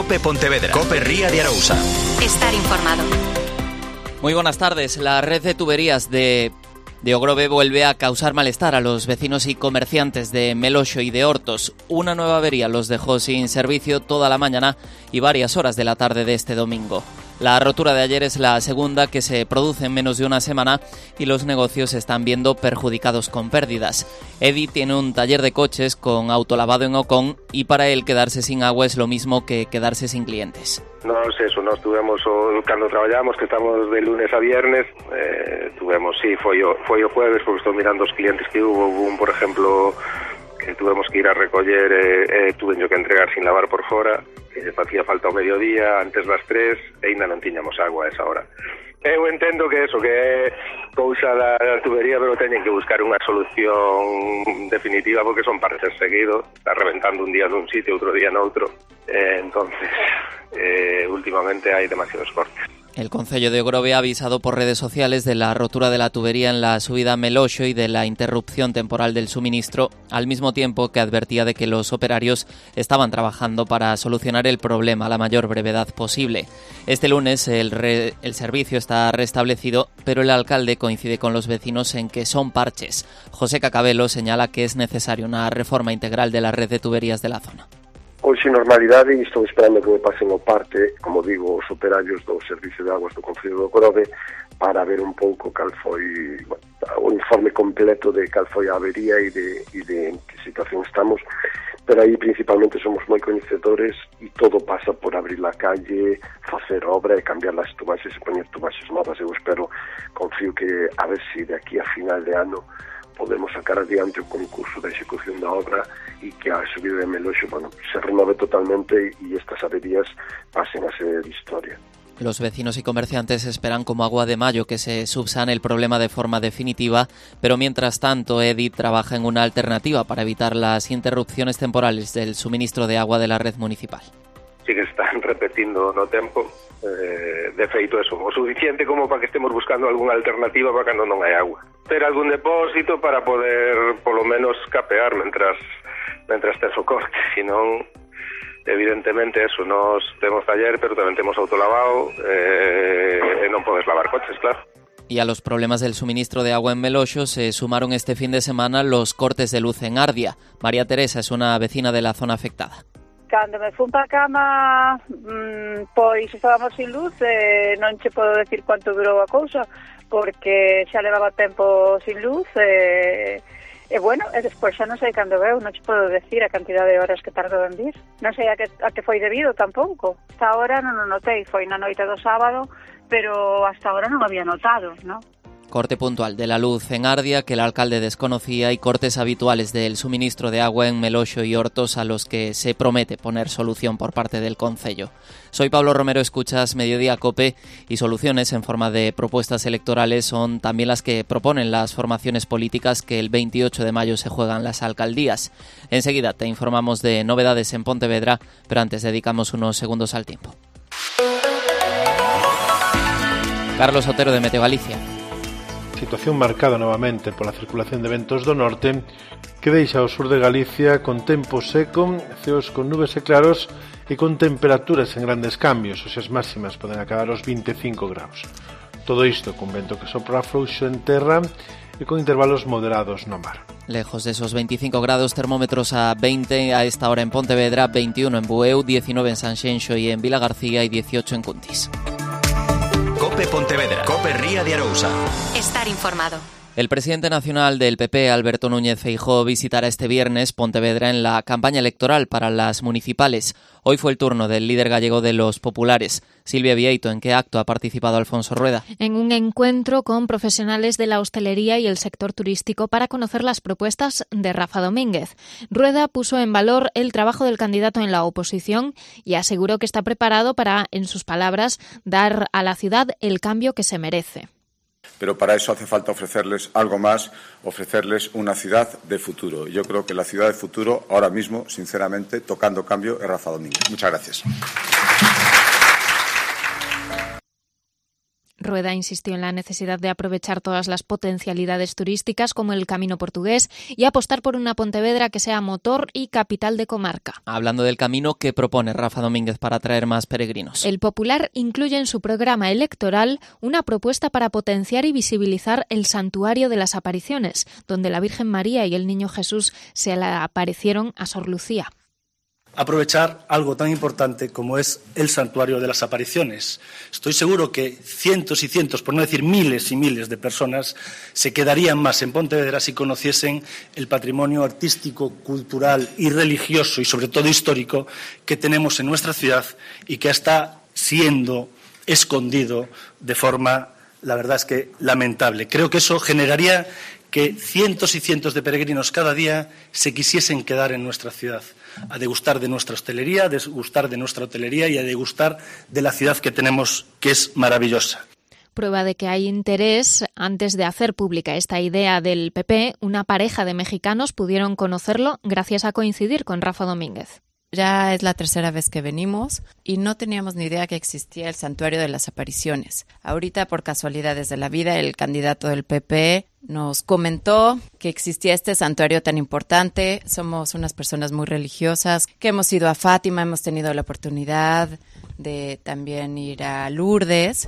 COPE Pontevedra. COPE Ría de Arousa. Estar informado. Muy buenas tardes. La red de tuberías de Ogrove vuelve a causar malestar a los vecinos y comerciantes de Meloxo y de Hortos. Una nueva avería los dejó sin servicio toda la mañana y varias horas de la tarde de este domingo. La rotura de ayer es la segunda que se produce en menos de una semana y los negocios se están viendo perjudicados con pérdidas. Edi tiene un taller de coches con autolavado en Ocón y para él quedarse sin agua es lo mismo que quedarse sin clientes. Nós tuvemos cando traballamos, que estamos de lunes a viernes, foi o jueves, porque estou mirando os clientes que hubo un, por exemplo, que tuvemos que ir a recoller, tuve que entregar sin lavar por fora, que facía falta ao mediodía, antes das 3, e ainda non tiñamos agua a esa hora. Eu entendo que eso, que é cousa da tubería, pero teñen que buscar unha solución definitiva, porque son parches seguidos, está reventando un día nun sitio, outro día noutro, entonces últimamente hai demasiados cortes. El concello de Ogrove ha avisado por redes sociales de la rotura de la tubería en la subida a Meloxo y de la interrupción temporal del suministro, al mismo tiempo que advertía de que los operarios estaban trabajando para solucionar el problema a la mayor brevedad posible. Este lunes el servicio está restablecido, pero el alcalde coincide con los vecinos en que son parches. José Cacabelo señala que es necesaria una reforma integral de la red de tuberías de la zona. Hoxe normalidade e estou esperando que me pasen o parte, como digo, os operarios do Servicio de Aguas do Concello de Ogrove para ver un pouco cal foi o informe completo de cal foi a avería e de en que situación estamos, pero aí principalmente somos moi coñecedores e todo pasa por abrir a calle, facer obra e cambiar as tubaxes e poñer tubaxes novas. Eu confío que a ver se de aquí a final de ano podemos sacar adiante o concurso de execución da obra e que a subida de Meloxo se renove totalmente y estas averías pasen a ser historia. Los vecinos y comerciantes esperan como agua de mayo que se subsane el problema de forma definitiva, pero mientras tanto Edith trabaja en una alternativa para evitar las interrupciones temporales del suministro de agua de la red municipal. Sí que están repetindo no tempo, de feito eso, o suficiente como para que estemos buscando algunha alternativa para cando non hai agua. Ter algún depósito para poder, polo menos, capear mentras tes o corte, senón, evidentemente, eso, nos temos taller, pero tamén temos autolavado, e non podes lavar coches, claro. Y a los problemas del suministro de agua en Meloxo se sumaron este fin de semana los cortes de luz en Ardia. María Teresa es una vecina de la zona afectada. Cando me fun para a cama, pois estábamos sin luz, non che podo decir cuánto durou a cousa, porque xa levaba tempo sin luz, e despois xa non sei cando veu, non che podo decir a cantidad de horas que tardou en vir. Non sei a que foi debido tampouco. Hasta ahora non o notei, foi na noite do sábado, pero hasta ahora non o había notado, ¿no? Corte puntual de la luz en Ardia que el alcalde desconocía y cortes habituales del suministro de agua en Meloxo y Hortos a los que se promete poner solución por parte del concello. Soy Pablo Romero, escuchas Mediodía COPE y soluciones en forma de propuestas electorales son también las que proponen las formaciones políticas que el 28 de mayo se juegan las alcaldías. Enseguida te informamos de novedades en Pontevedra, pero antes dedicamos unos segundos al tiempo. Carlos Otero de Meteo Galicia. Situación marcada novamente pola circulación de ventos do norte que deixa o sur de Galicia con tempo seco, ceos con nubes e claros e con temperaturas en grandes cambios, as máximas poden acabar os 25 graus. Todo isto con vento que sopra fluxo en terra e con intervalos moderados no mar. Lejos de esos 25 grados, termómetros a 20 a esta hora en Pontevedra, 21 en Bueu, 19 en Sanxenxo y en Vilagarcía y 18 en Cuntis. COPE Pontevedra. COPE Ría de Arousa. Estar informado. El presidente nacional del PP, Alberto Núñez Feijóo, visitará este viernes Pontevedra en la campaña electoral para las municipales. Hoy fue el turno del líder gallego de los populares. Silvia Vieito, ¿en qué acto ha participado Alfonso Rueda? En un encuentro con profesionales de la hostelería y el sector turístico para conocer las propuestas de Rafa Domínguez. Rueda puso en valor el trabajo del candidato en la oposición y aseguró que está preparado para, en sus palabras, dar a la ciudad el cambio que se merece. Pero para eso hace falta ofrecerles algo más, ofrecerles una ciudad de futuro. Yo creo que la ciudad de futuro, ahora mismo, sinceramente, tocando cambio, es Rafa Domínguez. Muchas gracias. Rueda insistió en la necesidad de aprovechar todas las potencialidades turísticas como el Camino Portugués y apostar por una Pontevedra que sea motor y capital de comarca. Hablando del camino, ¿qué propone Rafa Domínguez para atraer más peregrinos? El Popular incluye en su programa electoral una propuesta para potenciar y visibilizar el Santuario de las Apariciones, donde la Virgen María y el Niño Jesús se le aparecieron a Sor Lucía. Aprovechar algo tan importante como es el Santuario de las Apariciones. Estoy seguro que cientos y cientos, por no decir miles y miles de personas, se quedarían más en Pontevedra si conociesen el patrimonio artístico, cultural y religioso y sobre todo histórico que tenemos en nuestra ciudad y que está siendo escondido de forma, la verdad es que lamentable. Creo que eso generaría que cientos y cientos de peregrinos cada día se quisiesen quedar en nuestra ciudad, a degustar de nuestra hostelería, a degustar de nuestra hotelería y a degustar de la ciudad que tenemos, que es maravillosa. Prueba de que hay interés, antes de hacer pública esta idea del PP, una pareja de mexicanos pudieron conocerlo gracias a coincidir con Rafa Domínguez. Ya es la tercera vez que venimos y no teníamos ni idea que existía el Santuario de las Apariciones. Ahorita, por casualidades de la vida, el candidato del PP nos comentó que existía este santuario tan importante. Somos unas personas muy religiosas que hemos ido a Fátima, hemos tenido la oportunidad de también ir a Lourdes.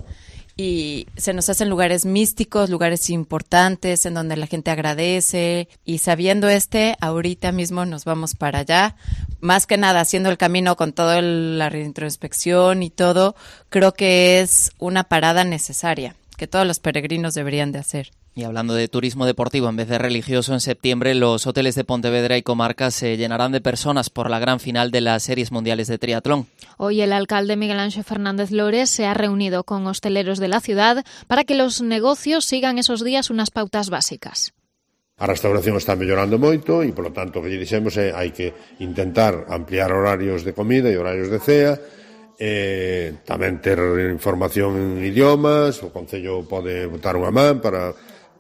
Y se nos hacen lugares místicos, lugares importantes en donde la gente agradece. Y sabiendo ahorita mismo nos vamos para allá. Más que nada, haciendo el camino con toda la reintrospección y todo, creo que es una parada necesaria que todos los peregrinos deberían de hacer. Y hablando de turismo deportivo en vez de religioso, en septiembre los hoteles de Pontevedra y comarca se llenarán de personas por la gran final de las Series Mundiales de Triatlón. Hoy el alcalde Miguel Ángel Fernández Lores se ha reunido con hosteleros de la ciudad para que los negocios sigan esos días unas pautas básicas. A restauración está mellorando moito e, polo tanto, o que lle dixemos é hai que intentar ampliar horarios de comida e horarios de cea, tamén ter información en idiomas, o Concello pode botar unha man para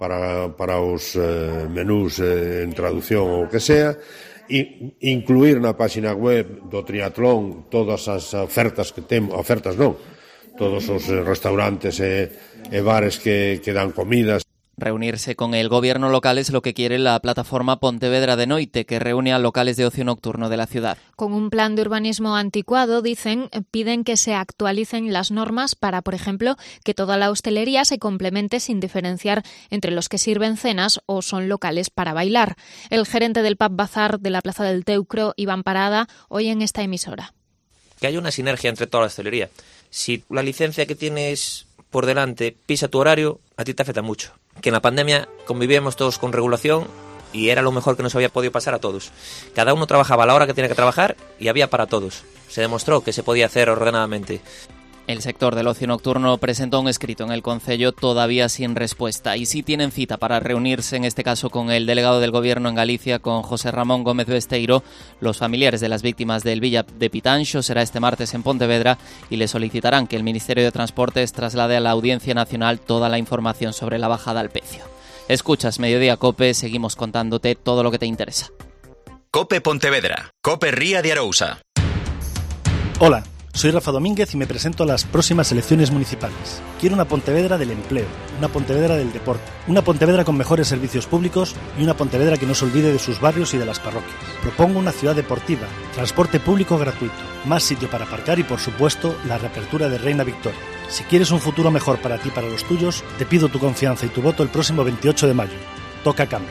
os menús en traducción ou o que sea, e incluir na páxina web do triatlón todas as ofertas que temos, todos os restaurantes e bares que dan comidas. Reunirse con el gobierno local es lo que quiere la plataforma Pontevedra de Noite, que reúne a locales de ocio nocturno de la ciudad. Con un plan de urbanismo anticuado, piden que se actualicen las normas para, por ejemplo, que toda la hostelería se complemente sin diferenciar entre los que sirven cenas o son locales para bailar. El gerente del Pub Bazar de la Plaza del Teucro, Iván Parada, hoy en esta emisora. Que haya una sinergia entre toda la hostelería. Si la licencia que tienes por delante pisa tu horario, a ti te afecta mucho. Que en la pandemia convivíamos todos con regulación y era lo mejor que nos había podido pasar a todos. Cada uno trabajaba a la hora que tenía que trabajar y había para todos. Se demostró que se podía hacer ordenadamente. El sector del ocio nocturno presentó un escrito en el Concello todavía sin respuesta y sí tienen cita para reunirse, en este caso con el delegado del Gobierno en Galicia, con José Ramón Gómez Besteiro. Los familiares de las víctimas del Villa de Pitanxo será este martes en Pontevedra y le solicitarán que el Ministerio de Transportes traslade a la Audiencia Nacional toda la información sobre la bajada al precio. Escuchas Mediodía Cope, seguimos contándote todo lo que te interesa. Cope Pontevedra, Cope Ría de Arousa. Hola. Soy Rafa Domínguez y me presento a las próximas elecciones municipales. Quiero una Pontevedra del empleo, una Pontevedra del deporte, una Pontevedra con mejores servicios públicos y una Pontevedra que no se olvide de sus barrios y de las parroquias. Propongo una ciudad deportiva, transporte público gratuito, más sitio para aparcar y, por supuesto, la reapertura de Reina Victoria. Si quieres un futuro mejor para ti y para los tuyos, te pido tu confianza y tu voto el próximo 28 de mayo. Toca cambio.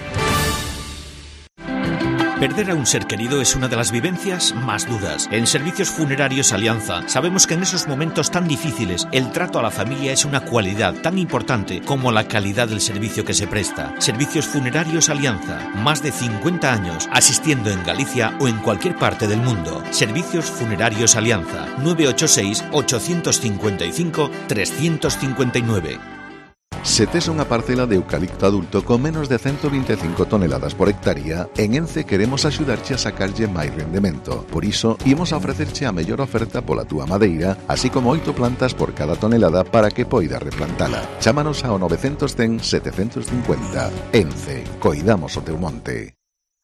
Perder a un ser querido es una de las vivencias más duras. En Servicios Funerarios Alianza sabemos que en esos momentos tan difíciles el trato a la familia es una cualidad tan importante como la calidad del servicio que se presta. Servicios Funerarios Alianza, más de 50 años asistiendo en Galicia o en cualquier parte del mundo. Servicios Funerarios Alianza, 986-855-359. Se tes unha parcela de eucalipto adulto con menos de 125 toneladas por hectárea, en Ence queremos axudarche a sacarlle máis rendemento. Por iso, imos a ofrecerche a mellor oferta pola túa madeira, así como 8 plantas por cada tonelada para que poidas replantala. Chámanos ao 910 750. Ence, coidamos o teu monte.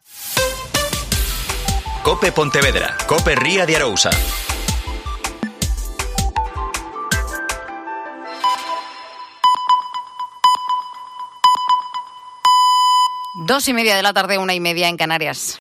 Cope Pontevedra, Cope Ría de Arousa. 2:30 de la tarde, 1:30 en Canarias.